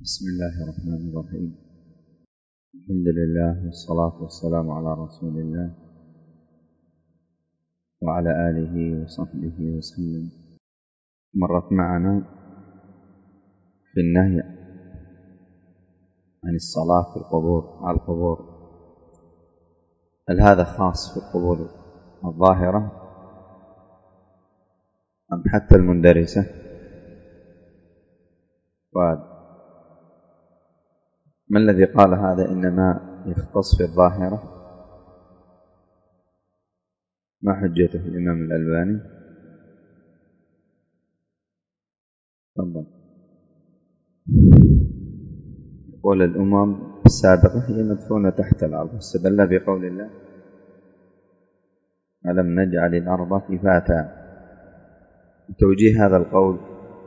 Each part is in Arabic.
بسم الله الرحمن الرحيم. الحمد لله والصلاة والسلام على رسول الله وعلى آله وصحبه وسلم. مرت معنا في النهي عن الصلاة في القبور على القبور. هل هذا خاص في القبور الظاهرة أم حتى المندرسة؟ ما الذي قال هذا إنما يختص في الظاهرة؟ ما حجته الإمام الألباني؟ تفضل. يقول الأمم السابقة هي مدفونة تحت الأرض، استدل بقول الله ألم نجعل الأرض كفاتا. توجيه هذا القول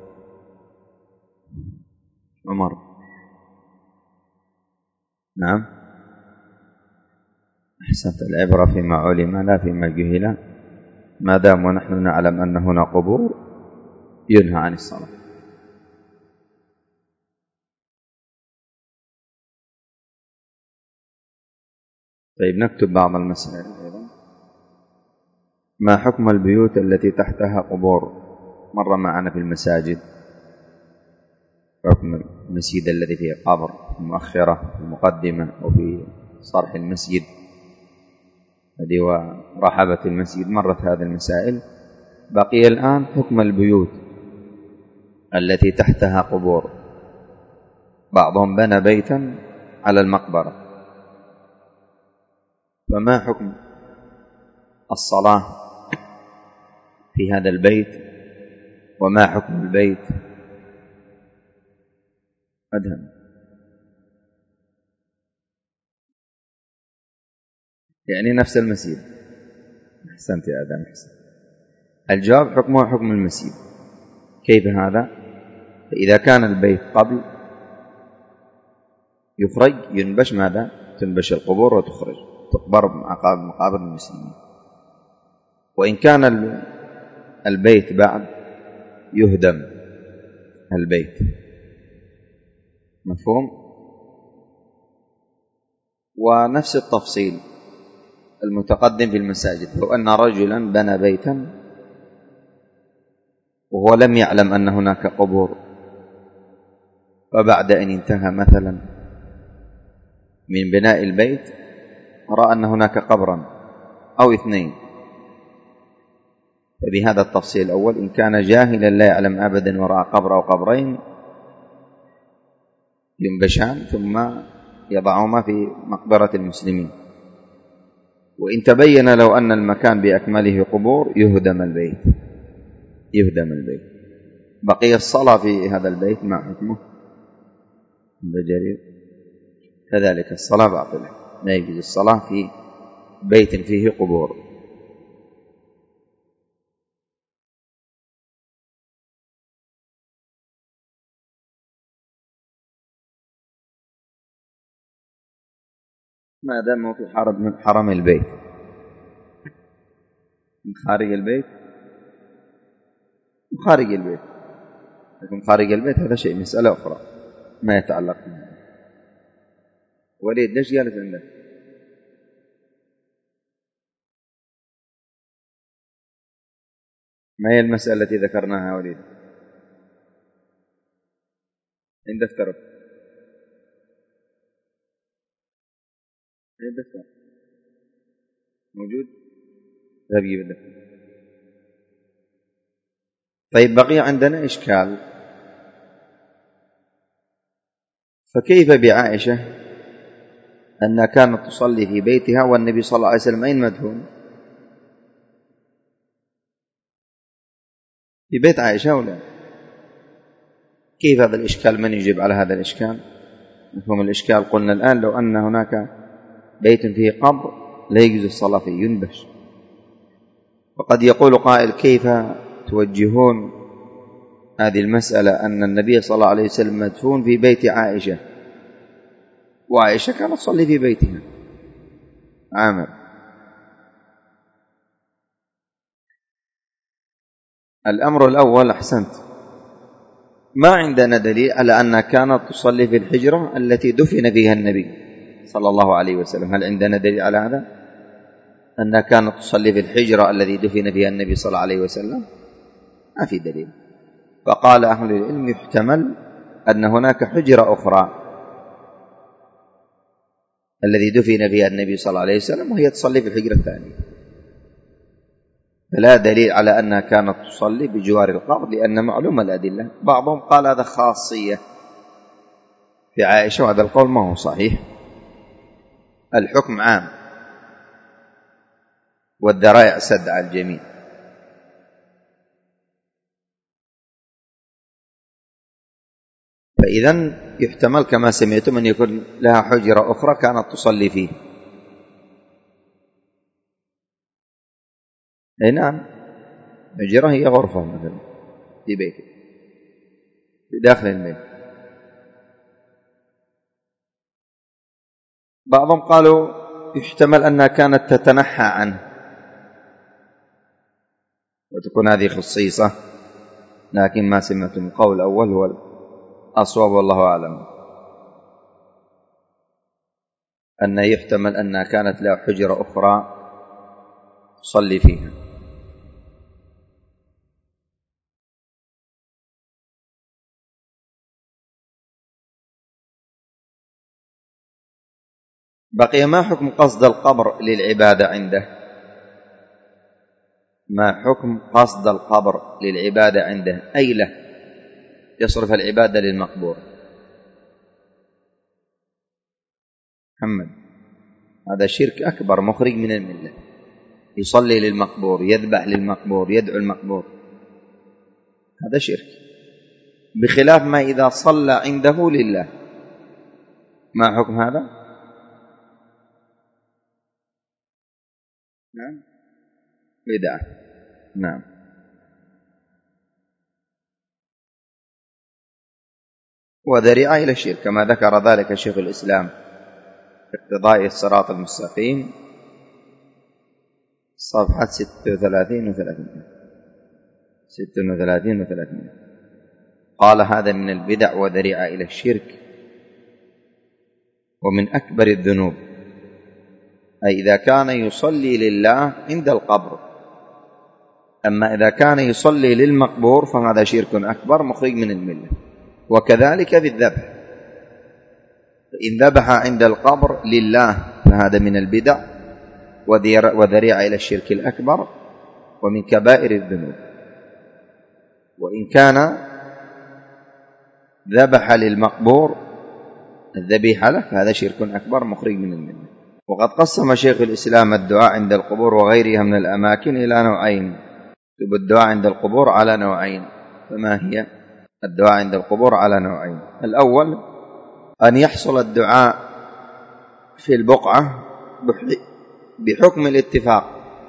عمر. نعم، أحسنت. العبرة فيما علم لا فيما جهل، ما دام ونحن نعلم أن هنا قبور ينهى عن الصلاة. طيب، نكتب بعض المسائل أيضا. ما حكم البيوت التي تحتها قبور؟ مر معنا في المساجد حكم المسجد الذي فيه قبر، في المؤخرة، في المقدمة، وفي صرح المسجد هذه ورحبة المسجد، مرت هذه المسائل. بقي الآن حكم البيوت التي تحتها قبور. بعضهم بنى بيتا على المقبرة، فما حكم الصلاة في هذا البيت؟ وما حكم البيت؟ أدهم. يعني نفس المسجد. أحسنت يا آدم، أحسنت. الجواب حكمه حكم المسجد. كيف هذا؟ فإذا كان البيت قبل يخرج ينبش ماذا؟ تنبش القبور وتخرج، تقبر مقابر المسلمين. وإن كان البيت بعد يهدم البيت. مفهوم؟ ونفس التفصيل المتقدم في المساجد. لو أن رجلا بنى بيتا وهو لم يعلم أن هناك قبور، وبعد أن انتهى مثلا من بناء البيت رأى أن هناك قبرا أو اثنين، فبهذا التفصيل الأول إن كان جاهلا لا يعلم أبدا ورأى قبر أو قبرين ينبشان ثم يضعهما في مقبرة المسلمين. وإن تبين لو أن المكان بأكمله قبور يهدم البيت. بقي الصلاة في هذا البيت ما حكمه؟ بجرير كذلك الصلاة باطلة، لا يجوز الصلاة في بيت فيه قبور. ما دام في حرم البيت، من خارج البيت وخارج البيت، لكن خارج البيت هذا شيء، مسألة أخرى ما يتعلق به. وليد ليش جالس عندك؟ ما هي المسألة التي ذكرناها وليد؟ عند دفترك. عند دفتر موجود؟ ذهب جيب الدفتر. طيب، بقي عندنا إشكال. فكيف بعائشة أنها كانت تصلي في بيتها والنبي صلى الله عليه وسلم أين مدفون؟ في بيت عائشة ولا؟ كيف هذا الإشكال؟ من يجيب على هذا الإشكال؟ مفهوم الإشكال. قلنا الآن لو أن هناك بيت فيه قبر لا يجوز الصلاة فيه، ينبش. وقد يقول قائل كيف توجهون هذه المسألة أن النبي صلى الله عليه وسلم مدفون في بيت عائشة، وعائشة كانت تصلي في بيتها. عامر. الأمر الأول أحسنت، ما عندنا دليل على أنها كانت تصلي في الحجرة التي دفن فيها النبي صلى الله عليه وسلم. هل عندنا دليل على هذا؟ أنها كانت تصلي في الحجرة التي دفن فيها النبي صلى الله عليه وسلم؟ ما في دليل. فقال أهل العلم يحتمل أن هناك حجرة أخرى الذي دفن فيها النبي صلى الله عليه وسلم وهي تصلي في الحجرة الثانية، فلا دليل على أنها كانت تصلي بجوار القبر، لأن معلومة الأدلة. بعضهم قال هذا خاصية في عائشة، وهذا القول ما هو صحيح. الحكم عام والذرائع سد على الجميع. فإذن يحتمل كما سمعتم أن يكون لها حجرة أخرى كانت تصلي فيه. أي نعم، حجرة هي غرفة مثلا في بيتك في داخل البيت. بعضهم قالوا يحتمل أنها كانت تتنحى عنه وتكون هذه خصيصة، لكن ما سمعتم القول الأول هو الأصواب والله أعلم، أن يحتمل أنها كانت لها حجرة أخرى تصلي فيها. بقي ما حكم قصد القبر للعبادة عنده؟ ما حكم قصد القبر للعبادة عنده، أي له يصرف العبادة للمقبور؟ محمد، هذا شرك أكبر مخرج من الملة. يصلي للمقبور، يذبح للمقبور، يدعو المقبور، هذا شرك، بخلاف ما إذا صلى عنده لله. ما حكم هذا؟ نعم، بدعة. نعم. وذريعة إلى الشرك كما ذكر ذلك شيخ الإسلام في اقتضاء الصراط المستقيم صفحة 36 و30. قال هذا من البدع وذريعة إلى الشرك ومن أكبر الذنوب، أي إذا كان يصلي لله عند القبر. أما إذا كان يصلي للمقبور فهذا شرك أكبر مخرج من الملة. وكذلك في الذبح، إن ذبح عند القبر لله فهذا من البدع وذريعة إلى الشرك الأكبر ومن كبائر الذنوب. وإن كان ذبح للمقبور الذبيحة له فهذا شرك أكبر مخرج من الملة. وقد قسم شيخ الإسلام الدعاء عند القبور وغيرها من الأماكن إلى نوعين. الدعاء عند القبور على نوعين. فما هي؟ الدعاء عند القبور على نوعين. الأول أن يحصل الدعاء في البقعة بحكم الاتفاق،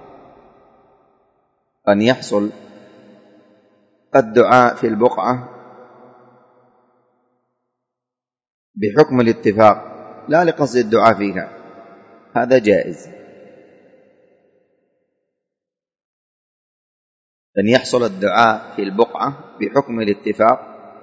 أن يحصل الدعاء في البقعة بحكم الاتفاق لا لقصد الدعاء فيها، هذا جائز. أن يحصل الدعاء في البقعة بحكم الاتفاق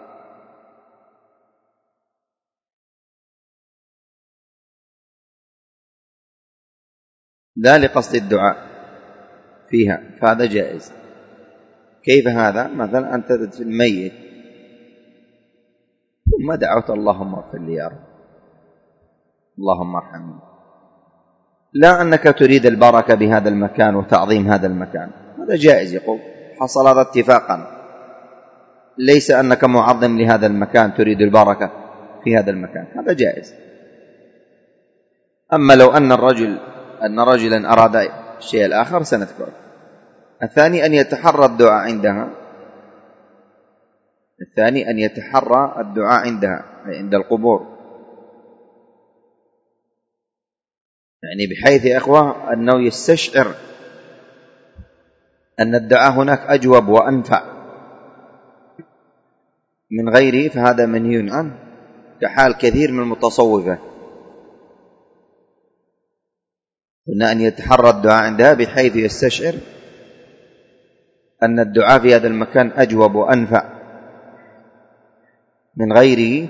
لا لقصد الدعاء فيها، فهذا جائز. كيف هذا؟ مثلا أنت تدعو الميت ثم دعوت اللهم اغفر لي يا رب، اللهم ارحمني، لا أنك تريد البركة بهذا المكان وتعظيم هذا المكان، هذا جائز. يقول حصل هذا اتفاقا، ليس أنك معظم لهذا المكان تريد البركة في هذا المكان، هذا جائز. أما لو أن رجلا أراد الشيء الآخر سنذكره. الثاني أن يتحرى الدعاء عندها، الثاني أن يتحرى الدعاء عندها أي عند القبور، يعني بحيث يا إخوة أنه يستشعر أن الدعاء هناك أجوب وأنفع من غيره، فهذا منهي عنه، كحال كثير من المتصوفة، قلنا أن يتحرى الدعاء عندها بحيث يستشعر أن الدعاء في هذا المكان أجوب وأنفع من غيره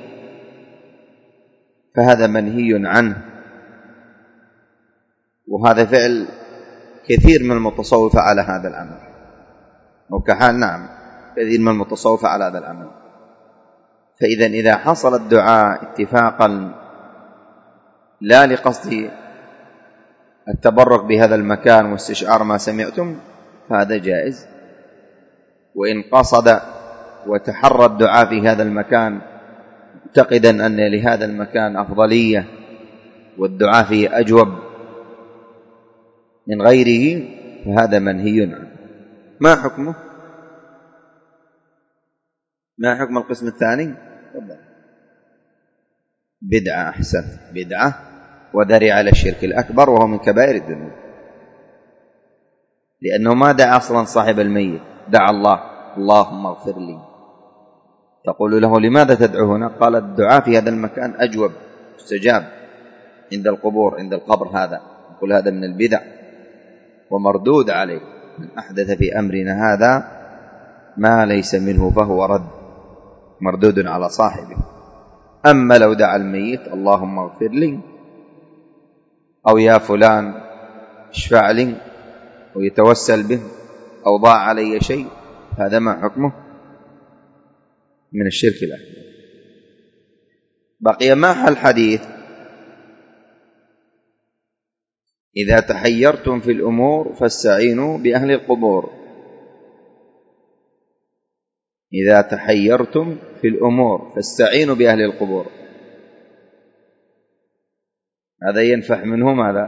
فهذا منهي عنه. وهذا فعل كثير من المتصوفة على هذا العمل، أو كحال نعم كثير من المتصوفة على هذا العمل. إذا حصل الدعاء اتفاقا لا لقصد التبرك بهذا المكان واستشعار ما سمعتم فهذا جائز. وإن قصد وتحرى الدعاء في هذا المكان معتقدا أن لهذا المكان أفضلية والدعاء فيه أجوب من غيره فهذا منهي عنه. ما حكمه؟ ما حكم القسم الثاني؟ بدعة. أحسن، بدعة وذريعة على الشرك الأكبر، وهو من كبائر الذنوب، لأنه ما دعا أصلا صاحب الميت، دعا الله: اللهم اغفر لي. تقول له: لماذا تدعو هنا؟ قال: الدعاء في هذا المكان أجوب مستجاب عند القبور، عند القبر. هذا يقول هذا من البدع ومردود عليه. من أحدث في أمرنا هذا ما ليس منه فهو رد، مردود على صاحبه. أما لو دعا الميت: اللهم اغفر لي، أو يا فلان اشفع لي، أو يتوسل به، أو ضاع علي شيء، هذا ما حكمه؟ من الشرك الأكبر. بقي ما حل حديث: إذا تحيرتم في الأمور فاستعينوا بأهل القبور. إذا تحيرتم في الأمور فاستعينوا بأهل القبور، هذا ينفح منه ماذا؟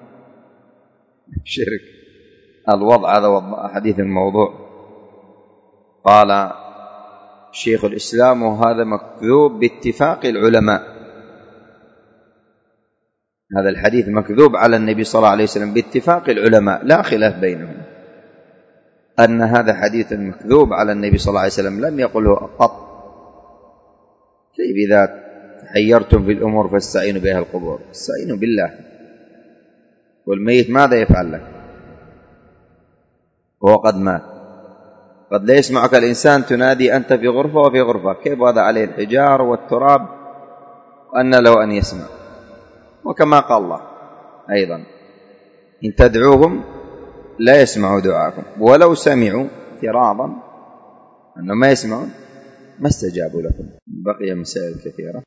شرك. الوضع هذا وضع حديث الموضوع. قال شيخ الإسلام: وهذا مكذوب باتفاق العلماء. هذا الحديث مكذوب على النبي صلى الله عليه وسلم باتفاق العلماء، لا خلاف بينهم أن هذا حديث مكذوب على النبي صلى الله عليه وسلم، لم يقله قط. كيف إذا تحيرتم في الأمور فاستعينوا بها القبور؟ استعينوا بالله. والميت ماذا يفعل لك وهو قد مات؟ قد لا يسمعك الإنسان تنادي أنت في غرفة وفي غرفة، كيف هذا عليه الحجار والتراب، وأن له أن يسمع. وكما قال الله أيضا: إن تدعوهم لا يسمعوا دعاءكم ولو سمعوا اعتراضا، أنهم ما يسمعون ما استجابوا لكم. بقي مسائل كثيرة.